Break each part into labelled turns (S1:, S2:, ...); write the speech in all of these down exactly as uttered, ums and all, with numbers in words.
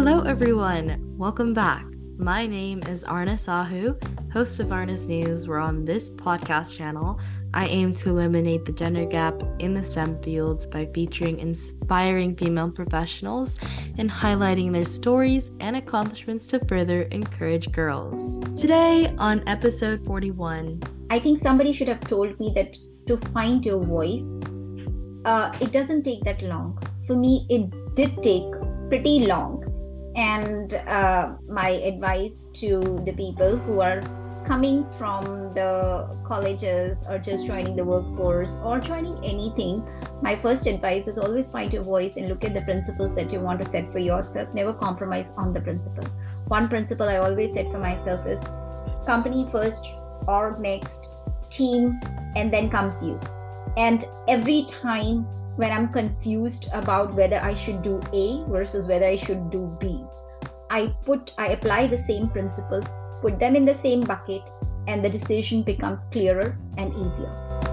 S1: Hello, everyone. Welcome back. My name is Arna Sahu, host of Arna's News, where on this podcast channel, I aim to eliminate the gender gap in the STEM fields by featuring inspiring female professionals and highlighting their stories and accomplishments to further encourage girls. Today, on episode forty-one,
S2: I think somebody should have told me that to find your voice, uh, it doesn't take that long. For me, it did take pretty long. And uh, my advice to the people who are coming from the colleges or just joining the workforce or joining anything, my first advice is always find your voice and look at the principles that you want to set for yourself. Never compromise on the principle. One principle I always set for myself is company first, org next, team, and then comes you. And every time when I'm confused about whether I should do A versus whether I should do B, I put, I apply the same principle, put them in the same bucket, and the decision becomes clearer and easier.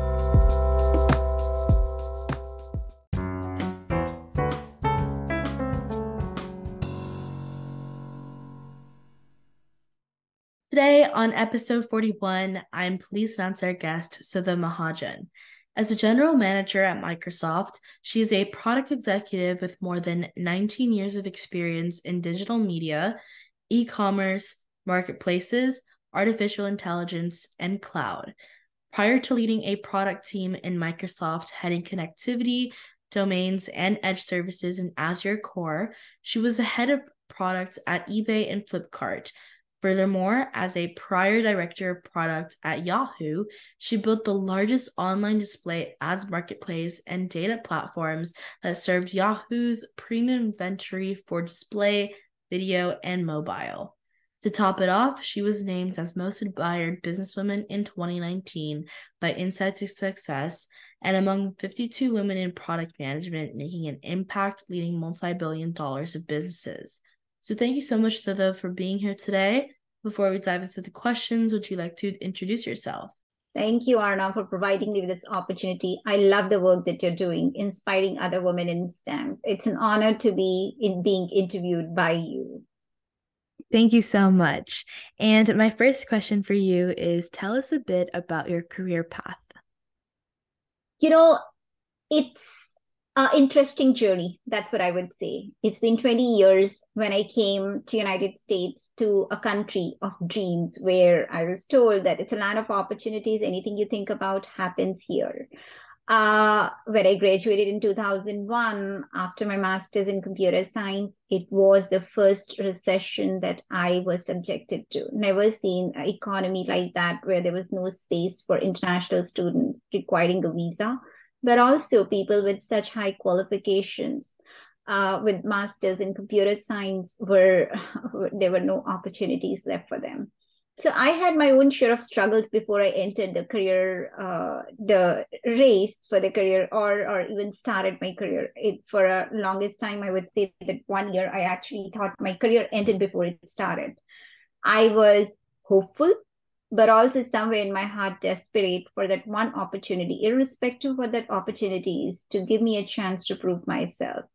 S1: Today on episode forty-one, I'm pleased to announce our guest, Sudha Mahajan. As a general manager at Microsoft, she is a product executive with more than nineteen years of experience in digital media, e-commerce, marketplaces, artificial intelligence, and cloud. Prior to leading a product team in Microsoft heading connectivity, domains, and edge services in Azure Core, she was the head of product at eBay and Flipkart. Furthermore, as a prior director of product at Yahoo, she built the largest online display ads marketplace and data platforms that served Yahoo's premium inventory for display, video, and mobile. To top it off, she was named as Most Admired Businesswoman in twenty nineteen by Insight to Success and among fifty-two women in product management making an impact leading multi-billion dollars of businesses. So thank you so much, Sudha, for being here today. Before we dive into the questions, would you like to introduce yourself?
S2: Thank you, Arna, for providing me with this opportunity. I love the work that you're doing, inspiring other women in STEM. It's an honor to be in being interviewed by you.
S1: Thank you so much. And my first question for you is, tell us a bit about your career path.
S2: You know, it's Uh, interesting journey. That's what I would say. It's been twenty years when I came to United States, to a country of dreams where I was told that it's a land of opportunities. Anything you think about happens here. Uh, when I graduated in two thousand one, after my master's in computer science, it was the first recession that I was subjected to. Never seen an economy like that where there was no space for international students requiring a visa, but also people with such high qualifications, uh, with masters in computer science, were there were no opportunities left for them. So I had my own share of struggles before I entered the career, uh, the race for the career, or or even started my career. It, for a longest time, I would say that one year I actually thought my career ended before it started. I was hopeful, but also somewhere in my heart desperate for that one opportunity, irrespective of what that opportunity is, to give me a chance to prove myself.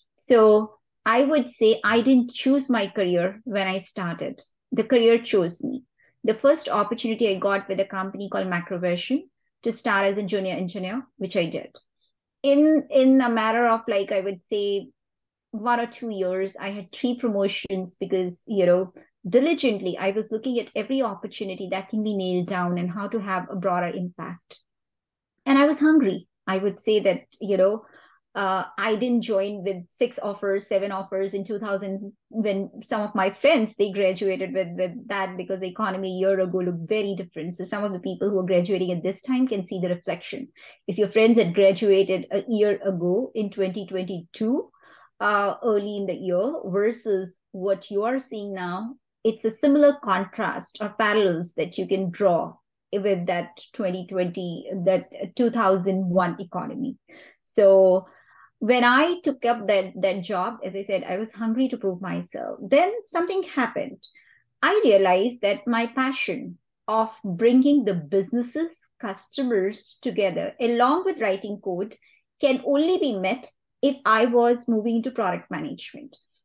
S2: So I would say I didn't choose my career when I started. The career chose me. The first opportunity I got with a company called Macroversion to start as a junior engineer, which I did. In, in a matter of, like, I would say, one or two years, I had three promotions because, you know, diligently, I was looking at every opportunity that can be nailed down and how to have a broader impact. And I was hungry. I would say that, you know, uh, I didn't join with six offers, seven offers in two thousand when some of my friends, they graduated with, with that, because the economy a year ago looked very different. So some of the people who are graduating at this time can see the reflection. If your friends had graduated a year ago in twenty twenty-two, uh, early in the year, versus what you are seeing now, it's a similar contrast or parallels that you can draw with that twenty twenty, that two thousand one economy. So when I took up that, that job, as I said, I was hungry to prove myself. Then something happened. I realized that my passion of bringing the businesses, customers together, along with writing code, can only be met if I was moving into product management.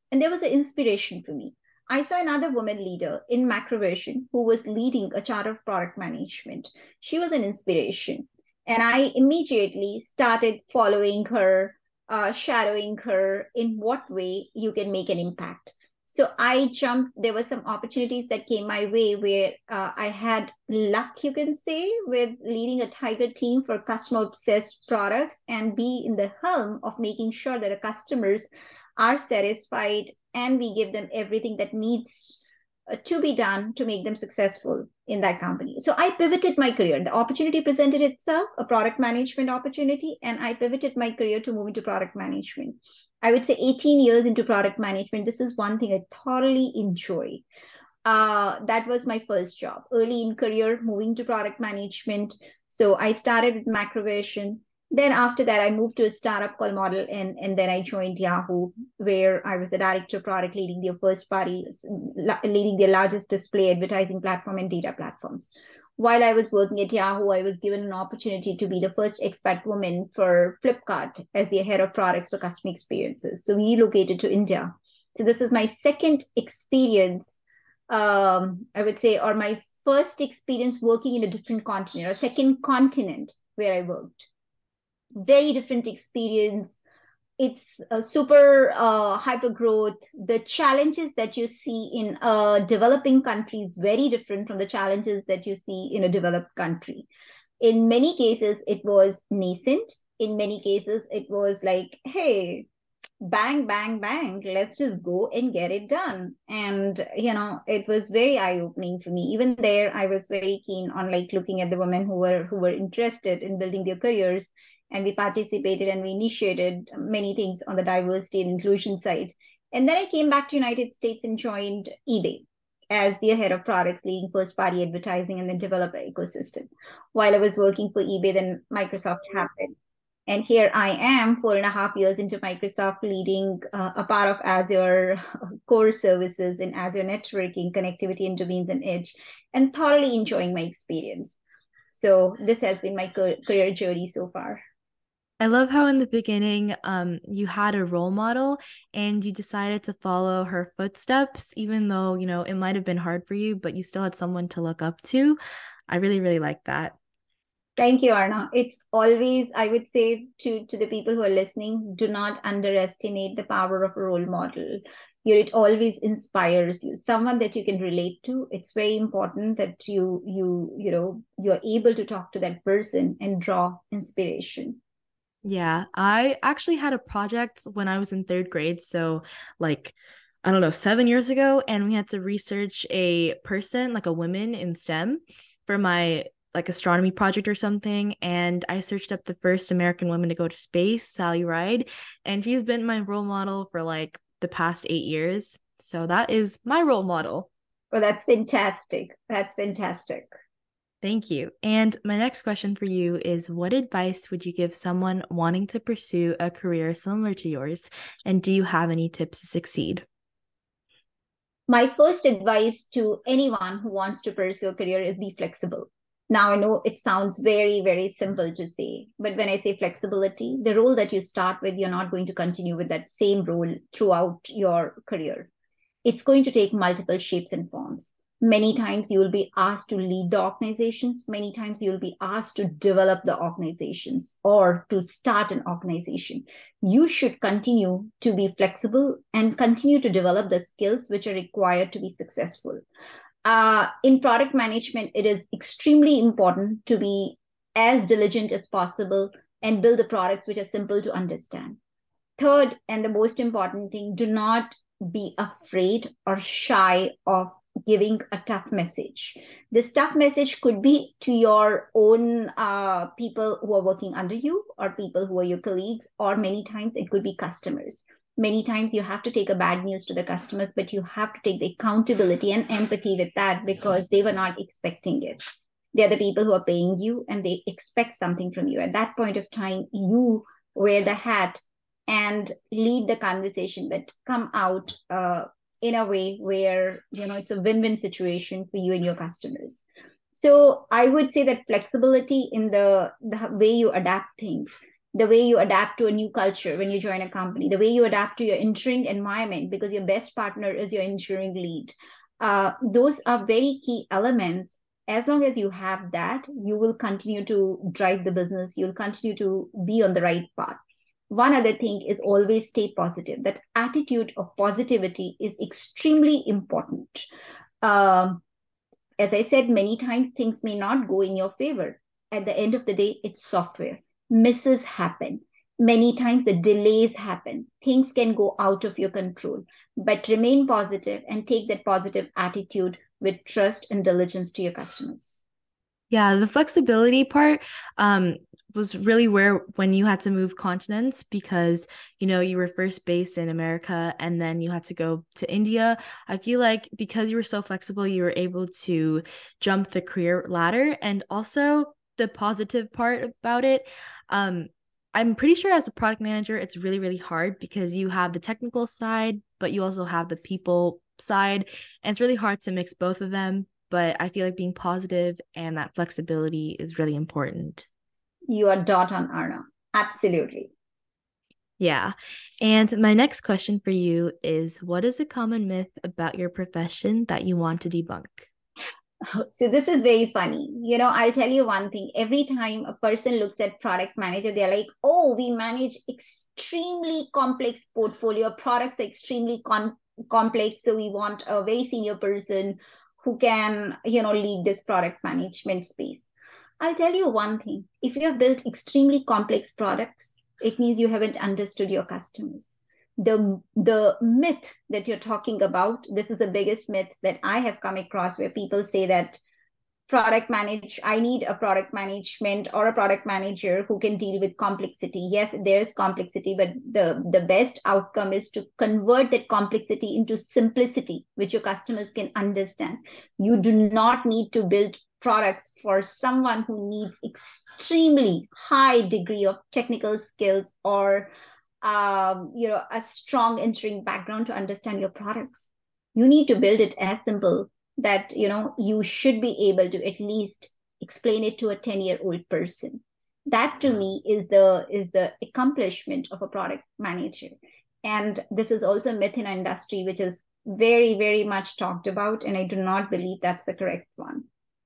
S2: And there was an inspiration for me. I saw another woman leader in Macroversion who was leading a chart of product management. She was an inspiration. And I immediately started following her, uh, shadowing her in what way you can make an impact. So I jumped, there were some opportunities that came my way where uh, I had luck, you can say, with leading a tiger team for customer obsessed products and be in the helm of making sure that our customers are satisfied and we give them everything that needs uh, to be done to make them successful in that company. So I pivoted my career. The opportunity presented itself, a product management opportunity, and I pivoted my career to move into product management. I would say eighteen years into product management, this is one thing I thoroughly enjoy. Uh, that was my first job, early in career, moving to product management. So I started with Macroversion. Then after that, I moved to a startup called Model N, and then I joined Yahoo, where I was the director of product, leading their first party, leading their largest display advertising platform and data platforms. While I was working at Yahoo, I was given an opportunity to be the first expat woman for Flipkart as the head of products for customer experiences. So we relocated to India. So this is my second experience, um, I would say, or my first experience working in a different continent or second continent where I worked. Very different experience. It's a super uh, hyper growth. The challenges that you see in a developing country is very different from the challenges that you see in a developed country. In many cases, it was nascent. In many cases, it was like, hey, bang, bang, bang, let's just go and get it done. And, you know, it was very eye-opening for me. Even there, I was very keen on like looking at the women who were who were interested in building their careers. And we participated and we initiated many things on the diversity and inclusion side. And then I came back to United States and joined eBay as the head of products, leading first-party advertising and then developer ecosystem. While I was working for eBay, then Microsoft happened. And here I am, four and a half years into Microsoft, leading uh, a part of Azure core services in Azure networking, connectivity, and domains and edge, and thoroughly enjoying my experience. So this has been my career journey so far.
S1: I love how in the beginning, um, you had a role model and you decided to follow her footsteps, even though, you know, it might have been hard for you, but you still had someone to look up to. I really, really like that.
S2: Thank you, Arna. It's always, I would say to, to the people who are listening, do not underestimate the power of a role model. It always inspires you, someone that you can relate to. It's very important that you, you, you know, you're able to talk to that person and draw inspiration.
S1: Yeah, I actually had a project when I was in third grade. So, like, I don't know, seven years ago, and we had to research a person, like a woman in STEM, for my like astronomy project or something. And I searched up the first American woman to go to space, Sally Ride, and she's been my role model for like the past eight years. So that is my role model.
S2: Well, that's fantastic. That's fantastic.
S1: Thank you. And my next question for you is, what advice would you give someone wanting to pursue a career similar to yours? And do you have any tips to succeed?
S2: My first advice to anyone who wants to pursue a career is be flexible. Now, I know it sounds very, very simple to say, but when I say flexibility, the role that you start with, you're not going to continue with that same role throughout your career. It's going to take multiple shapes and forms. Many times you will be asked to lead the organizations. Many times you will be asked to develop the organizations or to start an organization. You should continue to be flexible and continue to develop the skills which are required to be successful. Uh, in product management, it is extremely important to be as diligent as possible and build the products which are simple to understand. Third, and the most important thing, do not be afraid or shy of giving a tough message. This tough message could be to your own uh, people who are working under you or people who are your colleagues, or many times it could be customers. Many times you have to take a bad news to the customers, but you have to take the accountability and empathy with that because they were not expecting it. They're the people who are paying you and they expect something from you. At that point of time, you wear the hat and lead the conversation, but come out uh, in a way where, you know, it's a win-win situation for you and your customers. So I would say that flexibility in the, the way you adapt things. the way you adapt to a new culture when you join a company, the way you adapt to your engineering environment because your best partner is your engineering lead. Uh, those are very key elements. As long as you have that, you will continue to drive the business. You'll continue to be on the right path. One other thing is always stay positive. That attitude of positivity is extremely important. Um, as I said many times, things may not go in your favor. At the end of the day, it's software. Misses happen. Many times the delays happen. Things can go out of your control. But remain positive and take that positive attitude with trust and diligence to your customers.
S1: Yeah, the flexibility part um was really where when you had to move continents because you know you were first based in America and then you had to go to India. I feel like because you were so flexible, you were able to jump the career ladder. And also the positive part about it, um I'm pretty sure as a product manager, it's really, really hard because you have the technical side, but you also have the people side, and it's really hard to mix both of them. But I feel like being positive and that flexibility is really important.
S2: You are dot on, Arna. Absolutely.
S1: Yeah. And my next question for you is, what is a common myth about your profession that you want to debunk?
S2: So this is very funny. You know, I'll tell you one thing. Every time a person looks at product manager, they're like, oh, we manage extremely complex portfolio. Products are extremely con- complex. So we want a very senior person who can, you know, lead this product management space. I'll tell you one thing. If you have built extremely complex products, it means you haven't understood your customers. The, the myth that you're talking about, this is the biggest myth that I have come across where people say that product manage, I need a product management or a product manager who can deal with complexity. Yes, there is complexity, but the, the best outcome is to convert that complexity into simplicity, which your customers can understand. You do not need to build products for someone who needs extremely high degree of technical skills or um, you know a strong engineering background to understand your products. You need to build it as simple that you know you should be able to at least explain it to a ten year old person. That to me is the is the accomplishment of a product manager. And this is also a myth in our industry which is very very much talked about, and I do not believe that's the correct one.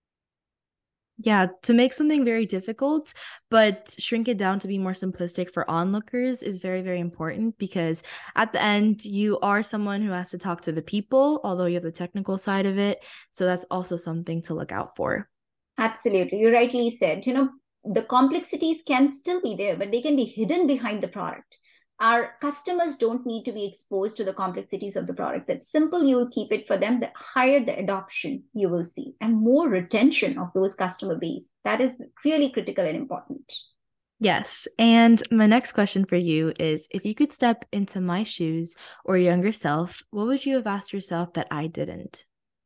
S1: Yeah, to make something very difficult, but shrink it down to be more simplistic for onlookers is very, very important because at the end, you are someone who has to talk to the people, although you have the technical side of it. So that's also something to look out for.
S2: Absolutely, you rightly said. You know, the complexities can still be there, but they can be hidden behind the product. Our customers don't need to be exposed to the complexities of the product. That's simple. You will keep it for them. The higher the adoption you will see, and more retention of those customer base. That is really critical and important.
S1: Yes. And my next question for you is if you could step into my shoes or younger self, what would you have asked yourself that I didn't?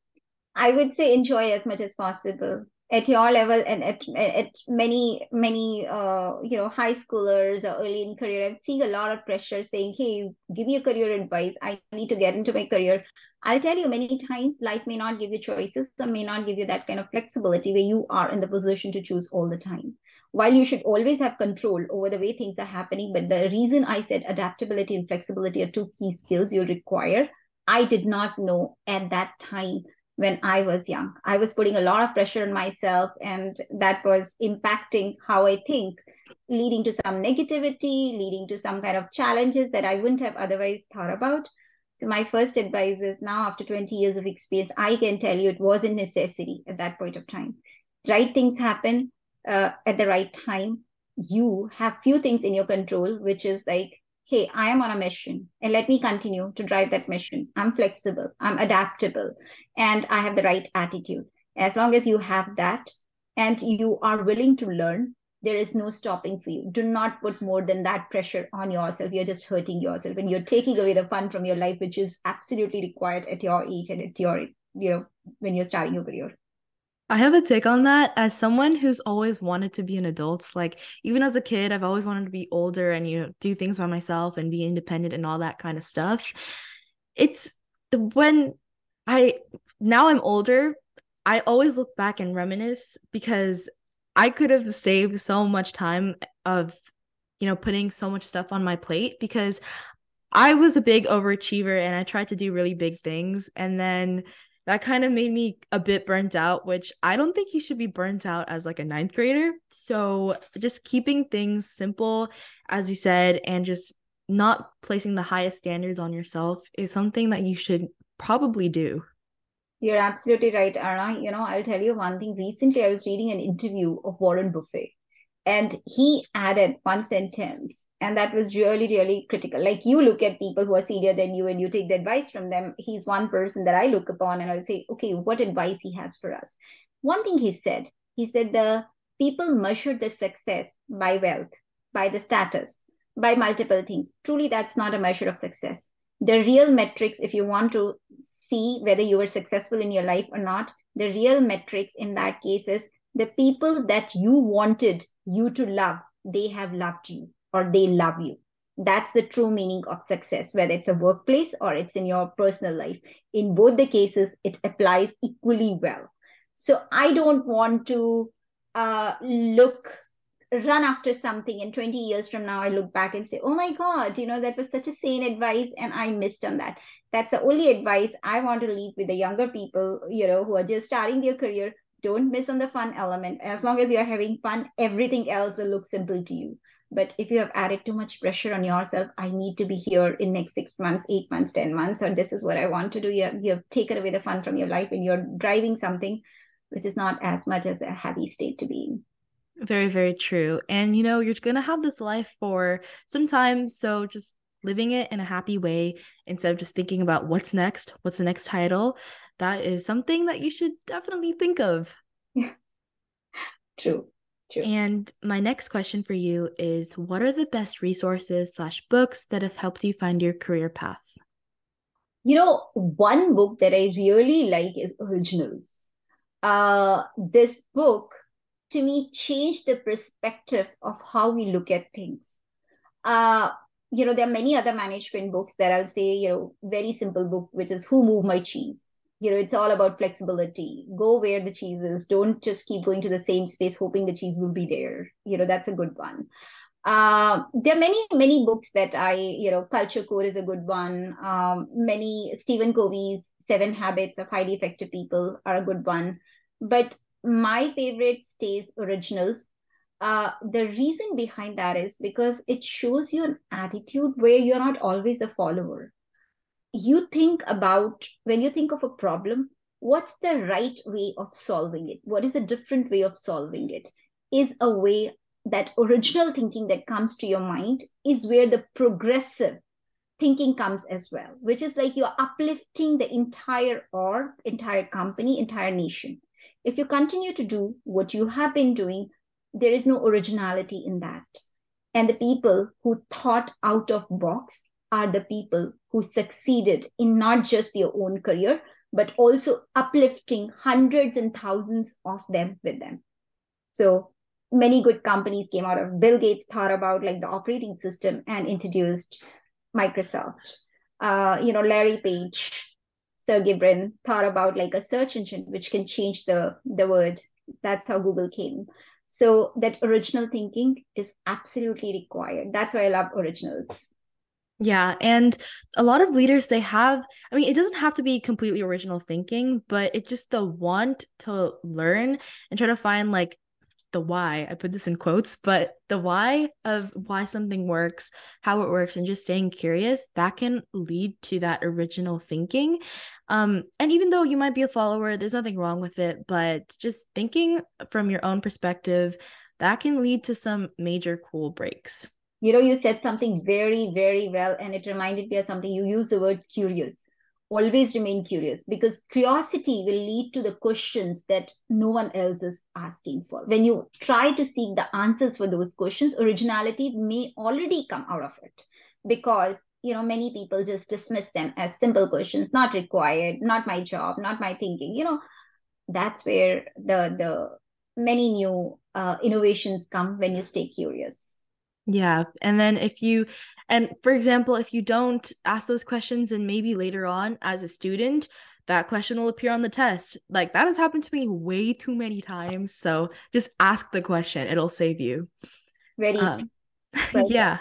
S2: I would say enjoy as much as possible at your level and at at many many uh you know high schoolers or early in career. I'm seeing a lot of pressure saying, "Hey, give me a career advice. I need to get into my career." I'll tell you many times life may not give you choices or may not give you that kind of flexibility where you are in the position to choose all the time. While you should always have control over the way things are happening, but the reason I said adaptability and flexibility are two key skills you'll require. I did not know at that time when I was young. I was putting a lot of pressure on myself, and that was impacting how I think, leading to some negativity, leading to some kind of challenges that I wouldn't have otherwise thought about. So, my first advice is now, after twenty years of experience, I can tell you it wasn't necessary at that point of time. Right things happen uh, at the right time. You have few things in your control, which is like, hey, I am on a mission and let me continue to drive that mission. I'm flexible, I'm adaptable, and I have the right attitude. As long as you have that and you are willing to learn, there is no stopping for you. Do not put more than that pressure on yourself. You're just hurting yourself and you're taking away the fun from your life, which is absolutely required at your age and at your, you know, when you're starting your career.
S1: I have a take on that as someone who's always wanted to be an adult. Like, even as a kid, I've always wanted to be older and, you know, do things by myself and be independent and all that kind of stuff. It's when I now I'm older, I always look back and reminisce because I could have saved so much time of you know, putting so much stuff on my plate because I was a big overachiever and I tried to do really big things. And then that kind of made me a bit burnt out, which I don't think you should be burnt out as like a ninth grader. So just keeping things simple, as you said, and just not placing the highest standards on yourself is something that you should probably do.
S2: You're absolutely right, Arna. You know, I'll tell you one thing. Recently, I was reading an interview of Warren Buffett, and he added one sentence, and that was really, really critical. Like you look at people who are senior than you and you take the advice from them. He's one person that I look upon, and I'll say, okay, what advice he has for us. One thing he said, he said the people measure the success by wealth, by the status, by multiple things. Truly, that's not a measure of success. The real metrics, if you want to see whether you were successful in your life or not, the real metrics in that case is the people that you wanted you to love, they have loved you or they love you. That's the true meaning of success, whether it's a workplace or it's in your personal life. In both the cases, it applies equally well. So I don't want to uh, look run after something and twenty years from now I look back and say, oh my god, you know, that was such a sane advice and I missed on that. That's the only advice I want to leave with the younger people, you know, who are just starting their career. Don't miss on the fun element. As long as you're having fun, everything else will look simple to you. But if you have added too much pressure on yourself, I need to be here in next six months, eight months, ten months, or this is what I want to do. You have, you have taken away the fun from your life and you're driving something which is not as much as a happy state to be in.
S1: Very, very true. And you know, you're gonna have this life for some time, so just living it in a happy way instead of just thinking about what's next, what's the next title. That is something that you should definitely think of.
S2: Yeah, true, true.
S1: And my next question for you is, what are the best resources slash books that have helped you find your career path?
S2: You know, one book that I really like is Originals. Uh, this book to me changed the perspective of how we look at things. Uh, you know, there are many other management books that I'll say, you know, very simple book, which is Who Moved My Cheese? You know, it's all about flexibility. Go where the cheese is. Don't just keep going to the same space hoping the cheese will be there. You know, that's a good one. Uh, there are many, many books that I, you know, Culture Code is a good one. Um, many Stephen Covey's Seven Habits of Highly Effective People are a good one. But my favorite stays Originals. Uh, the reason behind that is because it shows you an attitude where you're not always a follower. You think about, when you think of a problem, what's the right way of solving it? What is a different way of solving it? Is a way that original thinking that comes to your mind is where the progressive thinking comes as well, which is like you're uplifting the entire org, entire company, entire nation. If you continue to do what you have been doing, there is no originality in that. And the people who thought out of box are the people who succeeded in not just their own career, but also uplifting hundreds and thousands of them with them. So many good companies came out of. Bill Gates thought about like the operating system and introduced Microsoft. Uh, you know, Larry Page, Sergey Brin thought about like a search engine which can change the the word. That's how Google came. So that original thinking is absolutely required. That's why I love Originals.
S1: Yeah, and a lot of leaders they have, I mean, it doesn't have to be completely original thinking, but it's just the want to learn and try to find like the why. I put this in quotes, but the why of why something works, how it works, and just staying curious, that can lead to that original thinking. Um, and even though you might be a follower, there's nothing wrong with it, but just thinking from your own perspective, that can lead to some major cool breaks.
S2: You know, you said something very, very well, and it reminded me of something. You used the word curious. Always remain curious because curiosity will lead to the questions that no one else is asking for. When you try to seek the answers for those questions, originality may already come out of it because, you know, many people just dismiss them as simple questions, not required, not my job, not my thinking. You know, that's where the the many new uh, innovations come when you stay curious.
S1: Yeah. And then if you, and for example, if you don't ask those questions and maybe later on as a student, that question will appear on the test. Like that has happened to me way too many times. So just ask the question, it'll save you.
S2: Very
S1: Um,
S2: But
S1: Yeah.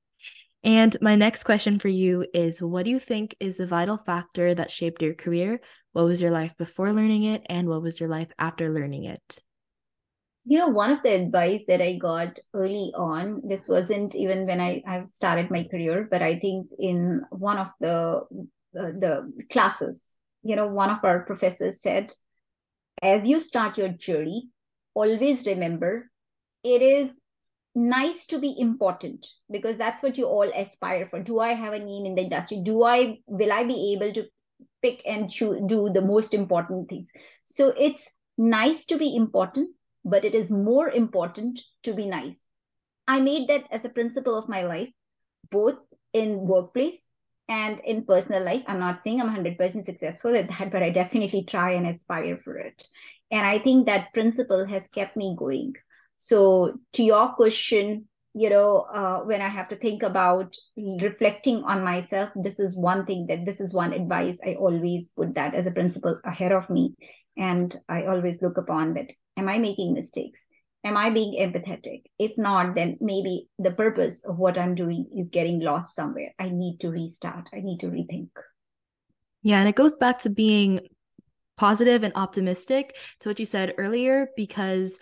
S1: And my next question for you is, what do you think is the vital factor that shaped your career? What was your life before learning it, and what was your life after learning it?
S2: you know, one of the advice that I got early on, this wasn't even when I, I started my career, but I think in one of the, the the classes, you know, one of our professors said, as you start your journey, always remember it is nice to be important, because that's what you all aspire for. Do I have a name in the industry? Do I will I be able to pick and choose, do the most important things? So it's nice to be important, but it is more important to be nice. I made that as a principle of my life, both in workplace and in personal life. I'm not saying I'm one hundred percent successful at that, but I definitely try and aspire for it. And I think that principle has kept me going. So, to your question, you know, uh, when I have to think about reflecting on myself, this is one thing that this is one advice I always put that as a principle ahead of me. And I always look upon that. Am I making mistakes? Am I being empathetic? If not, then maybe the purpose of what I'm doing is getting lost somewhere. I need to restart. I need to rethink.
S1: Yeah, and it goes back to being positive and optimistic to what you said earlier, because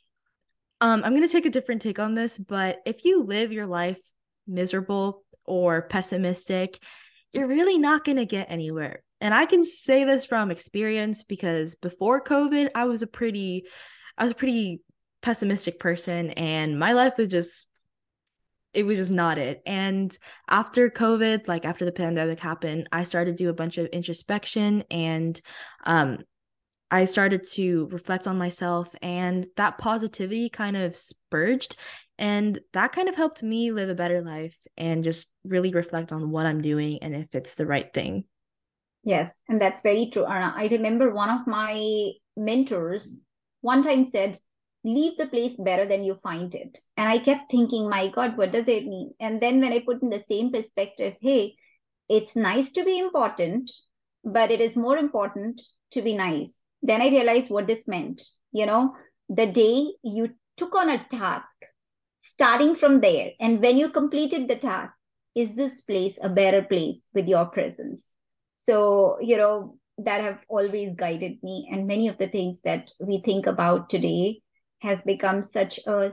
S1: um, I'm going to take a different take on this, but if you live your life miserable or pessimistic, you're really not going to get anywhere. And I can say this from experience because before COVID, I was a pretty I was a pretty pessimistic person, and my life was just it was just not it. And after COVID, like after the pandemic happened, I started to do a bunch of introspection, and um I started to reflect on myself, and that positivity kind of spurged, and that kind of helped me live a better life and just really reflect on what I'm doing and if it's the right thing.
S2: Yes, and that's very true, Arna. I remember one of my mentors one time said, leave the place better than you find it. And I kept thinking, my God, what does it mean? And then when I put in the same perspective, hey, it's nice to be important, but it is more important to be nice. Then I realized what this meant. You know, the day you took on a task, starting from there, and when you completed the task, is this place a better place with your presence? So, you know, that have always guided me. And many of the things that we think about today has become such a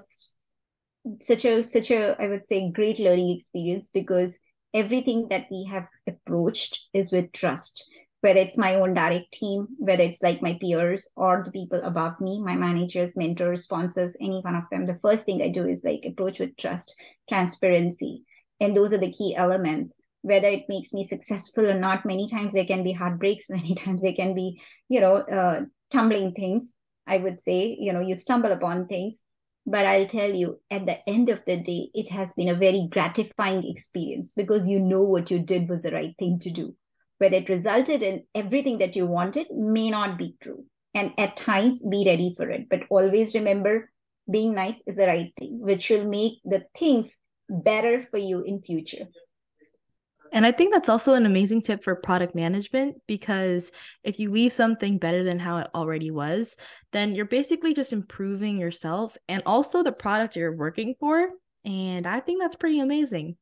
S2: such a such a I would say great learning experience, because everything that we have approached is with trust, whether it's my own direct team, whether it's like my peers or the people above me, my managers, mentors, sponsors, any one of them. The first thing I do is like approach with trust, transparency, and those are the key elements. Whether it makes me successful or not, many times there can be heartbreaks, many times there can be, you know, uh, tumbling things. I would say, you know, you stumble upon things, but I'll tell you, at the end of the day, it has been a very gratifying experience, because you know what you did was the right thing to do. Whether it resulted in everything that you wanted may not be true. And at times, be ready for it. But always remember, being nice is the right thing, which will make the things better for you in future.
S1: And I think that's also an amazing tip for product management, because if you leave something better than how it already was, then you're basically just improving yourself and also the product you're working for. And I think that's pretty amazing.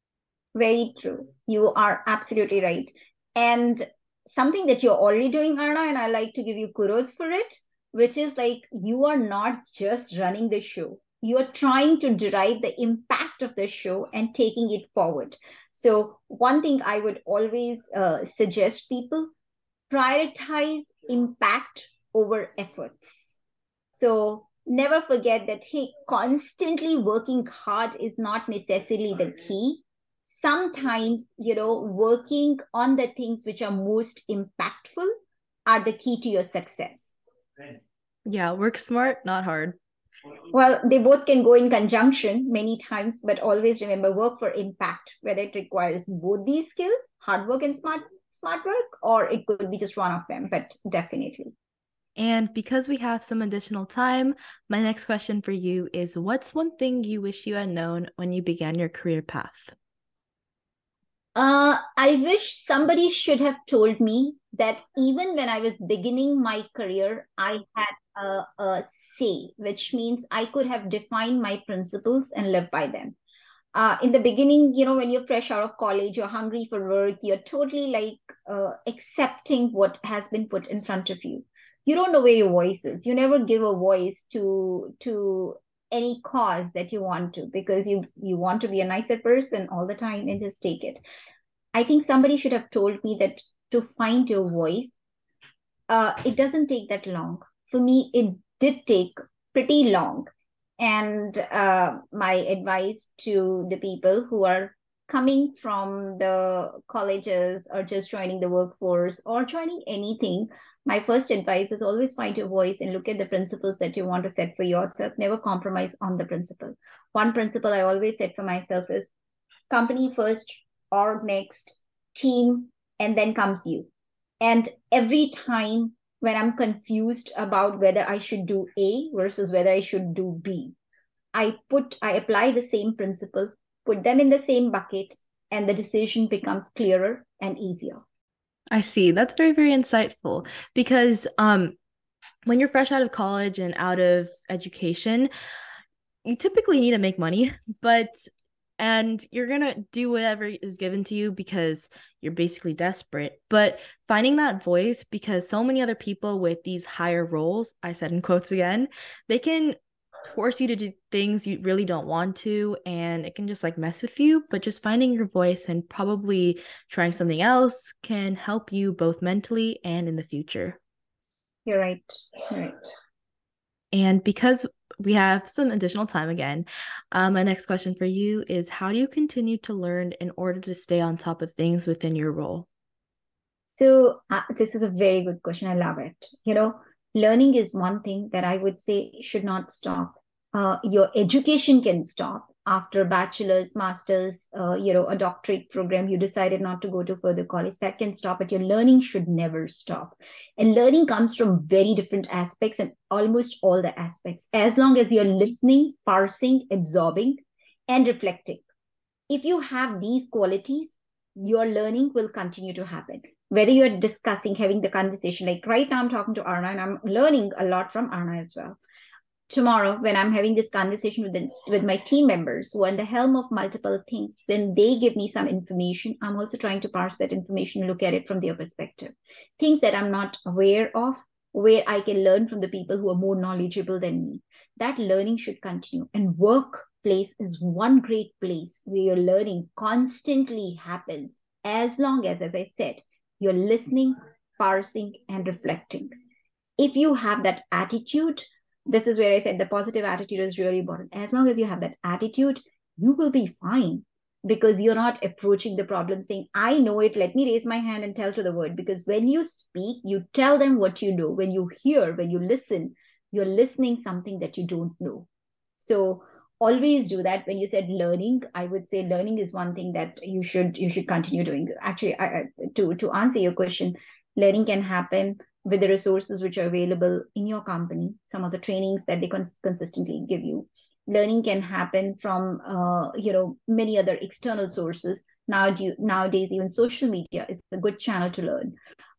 S2: Very true. You are absolutely right. And something that you're already doing, Arna, and I like to give you kudos for it, which is like you are not just running the show. You are trying to derive the impact of the show and taking it forward. So, one thing I would always uh, suggest people, prioritize impact over efforts. So, never forget that, hey, constantly working hard is not necessarily the key. Sometimes, you know, working on the things which are most impactful are the key to your success.
S1: Yeah, work smart, not hard.
S2: Well, they both can go in conjunction many times, but always remember, work for impact, whether it requires both these skills, hard work and smart smart work, or it could be just one of them, but definitely.
S1: And because we have some additional time, my next question for you is, what's one thing you wish you had known when you began your career path?
S2: Uh, I wish somebody should have told me that even when I was beginning my career, I had a, a say, which means I could have defined my principles and live by them. Uh, in the beginning, you know, when you're fresh out of college, you're hungry for work, you're totally like uh, accepting what has been put in front of you. You don't know where your voice is. You never give a voice to to any cause that you want to, because you you want to be a nicer person all the time and just take it. I think somebody should have told me that to find your voice, uh, it doesn't take that long. For me, it did take pretty long. And uh, my advice to the people who are coming from the colleges or just joining the workforce or joining anything, my first advice is always find your voice and look at the principles that you want to set for yourself. Never compromise on the principle. One principle I always set for myself is company first, org next, team, and then comes you. And every time when I'm confused about whether I should do A versus whether I should do B, I put, I apply the same principle, put them in the same bucket, and the decision becomes clearer and easier.
S1: I see. That's very, very insightful because um, when you're fresh out of college and out of education, you typically need to make money, but and you're gonna do whatever is given to you because you're basically desperate. But finding that voice, because so many other people with these higher roles, I said in quotes again, they can force you to do things you really don't want to, and it can just like mess with you. But just finding your voice and probably trying something else can help you both mentally and in the future.
S2: You're right. You're right.
S1: And because we have some additional time again, um, my next question for you is, how do you continue to learn in order to stay on top of things within your role?
S2: So uh, this is a very good question. I love it. You know, learning is one thing that I would say should not stop. Uh, your education can stop after bachelor's, master's, uh, you know, a doctorate program. You decided not to go to further college. That can stop, but your learning should never stop. And learning comes from very different aspects and almost all the aspects. As long as you're listening, parsing, absorbing, and reflecting. If you have these qualities, your learning will continue to happen. Whether you're discussing, having the conversation, like right now I'm talking to Arna and I'm learning a lot from Arna as well. Tomorrow, when I'm having this conversation with the, with my team members who are in the helm of multiple things, when they give me some information, I'm also trying to parse that information, look at it from their perspective. Things that I'm not aware of, where I can learn from the people who are more knowledgeable than me. That learning should continue. And workplace is one great place where your learning constantly happens, as long as, as I said, you're listening, parsing, and reflecting. If you have that attitude, this is where I said the positive attitude is really important. As long as you have that attitude, you will be fine, because you're not approaching the problem saying, I know it, let me raise my hand and tell to the word. Because when you speak, you tell them what you know. When you hear, when you listen, you're listening something that you don't know. So always do that. When you said learning, I would say learning is one thing that you should you should continue doing. Actually, I, to to answer your question, learning can happen with the resources which are available in your company, some of the trainings that they cons- consistently give you. Learning can happen from uh, you know many other external sources. Now, nowadays, even social media is a good channel to learn.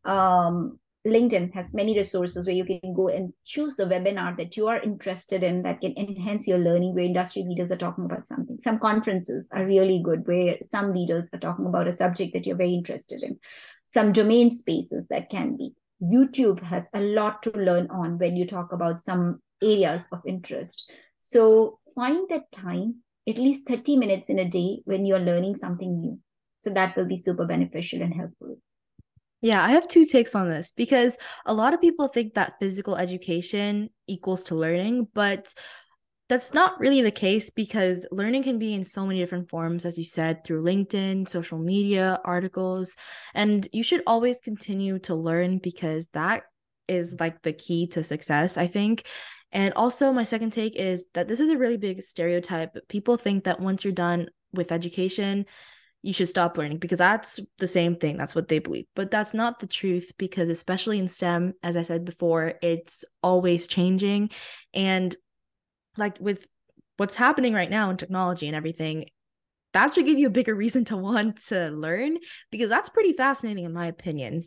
S2: Um, LinkedIn has many resources where you can go and choose the webinar that you are interested in that can enhance your learning, where industry leaders are talking about something. Some conferences are really good where some leaders are talking about a subject that you're very interested in. Some domain spaces that can be. YouTube has a lot to learn on when you talk about some areas of interest. So find that time, at least thirty minutes in a day when you're learning something new. So that will be super beneficial and helpful.
S1: Yeah, I have two takes on this because a lot of people think that physical education equals to learning, but that's not really the case because learning can be in so many different forms, as you said, through LinkedIn, social media, articles, and you should always continue to learn because that is like the key to success, I think. And also, my second take is that this is a really big stereotype. People think that once you're done with education, you should stop learning because that's the same thing. That's what they believe. But that's not the truth because, especially in STEM, as I said before, it's always changing. And like with what's happening right now in technology and everything, that should give you a bigger reason to want to learn because that's pretty fascinating, in my opinion.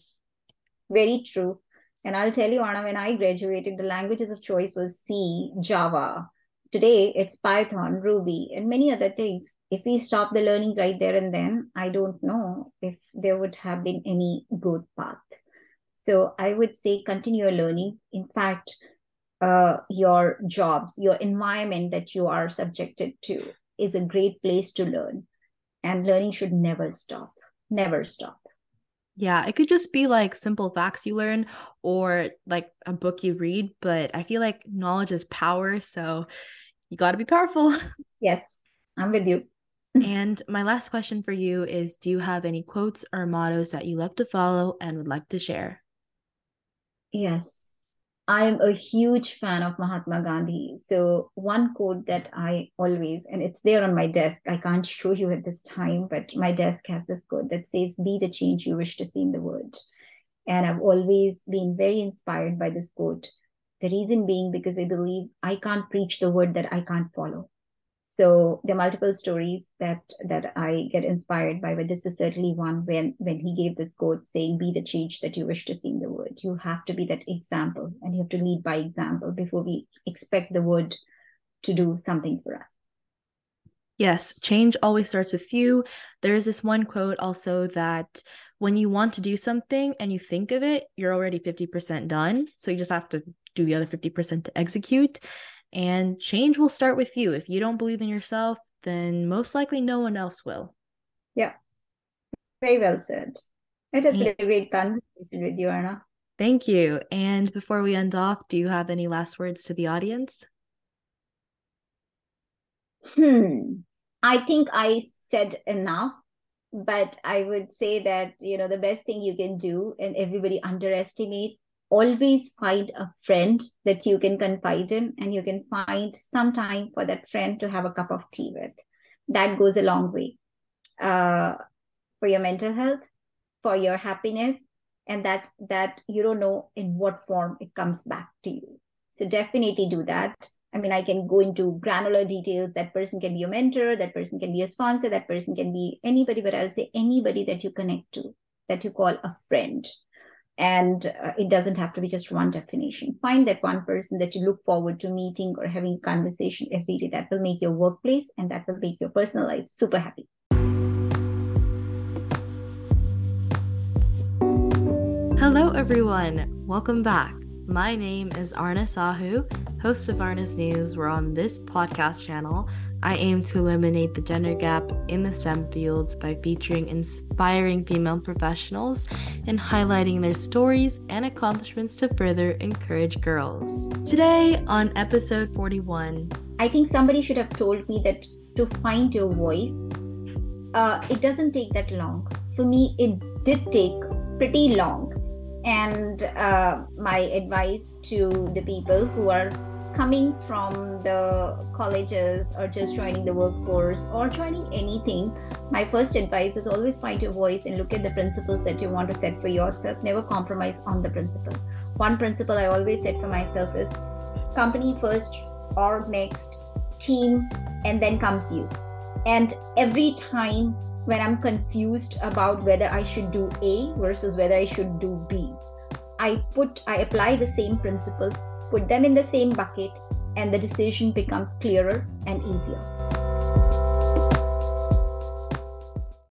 S2: Very true. And I'll tell you, Anna, when I graduated, the languages of choice was C, Java. Today, it's Python, Ruby, and many other things. If we stop the learning right there and then, I don't know if there would have been any growth path. So I would say continue your learning. In fact, uh, your jobs, your environment that you are subjected to is a great place to learn. And learning should never stop, never stop.
S1: Yeah, it could just be like simple facts you learn or like a book you read, but I feel like knowledge is power, so you got to be powerful.
S2: Yes, I'm with you.
S1: And my last question for you is, do you have any quotes or mottos that you love to follow and would like to share?
S2: Yes. I'm a huge fan of Mahatma Gandhi. So one quote that I always, and it's there on my desk, I can't show you at this time, but my desk has this quote that says, "Be the change you wish to see in the world." And I've always been very inspired by this quote. The reason being because I believe I can't preach the word that I can't follow. So there are multiple stories that that I get inspired by, but this is certainly one when when he gave this quote saying, "Be the change that you wish to see in the world." You have to be that example, and you have to lead by example before we expect the world to do something for us.
S1: Yes, change always starts with you. There is this one quote also that when you want to do something and you think of it, you're already fifty percent done. So you just have to do the other fifty percent to execute. And change will start with you. If you don't believe in yourself, then most likely no one else will.
S2: Yeah, very well said. It has
S1: And
S2: been a great conversation with you, Arna.
S1: thank you. And before we end off, do you have any last words to the audience?
S2: Hmm. I think I said enough, but I would say that, you know, the best thing you can do, and everybody underestimate, always find a friend that you can confide in, and you can find some time for that friend to have a cup of tea with. That goes a long way uh, for your mental health, for your happiness, and that that you don't know in what form it comes back to you. So definitely do that. I mean, I can go into granular details. That person can be your mentor, that person can be a sponsor, that person can be anybody, but I'll say anybody that you connect to, that you call a friend. And uh, it doesn't have to be just one definition. Find that one person that you look forward to meeting or having a conversation every day. That will make your workplace and that will make your personal life super happy.
S1: Hello, everyone. Welcome back. My name is Arna Sahu, host of Arna's News, where on this podcast channel, I aim to eliminate the gender gap in the STEM fields by featuring inspiring female professionals and highlighting their stories and accomplishments to further encourage girls. Today, on episode forty-one,
S2: I think somebody should have told me that to find your voice, uh, it doesn't take that long. For me, it did take pretty long. And uh, my advice to the people who are coming from the colleges or just joining the workforce or joining anything, my first advice is always find your voice and look at the principles that you want to set for yourself. Never compromise on the principle. One principle I always set for myself is company first, org next, team, and then comes you. And every time when I'm confused about whether I should do A versus whether I should do B, I put, I apply the same principle, put them in the same bucket, and the decision becomes clearer and easier.